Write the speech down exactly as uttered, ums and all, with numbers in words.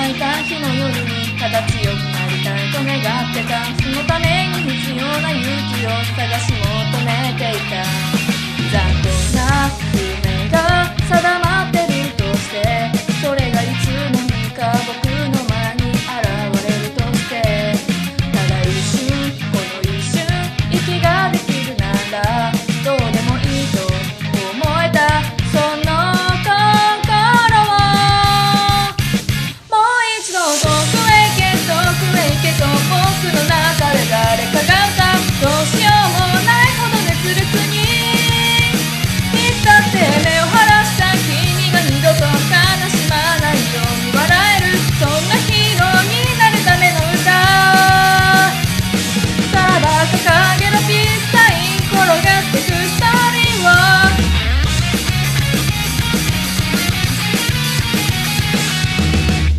いた日の夜にただ強くなりたいと願ってた。そのために必要な勇気を探し求めていた。残酷な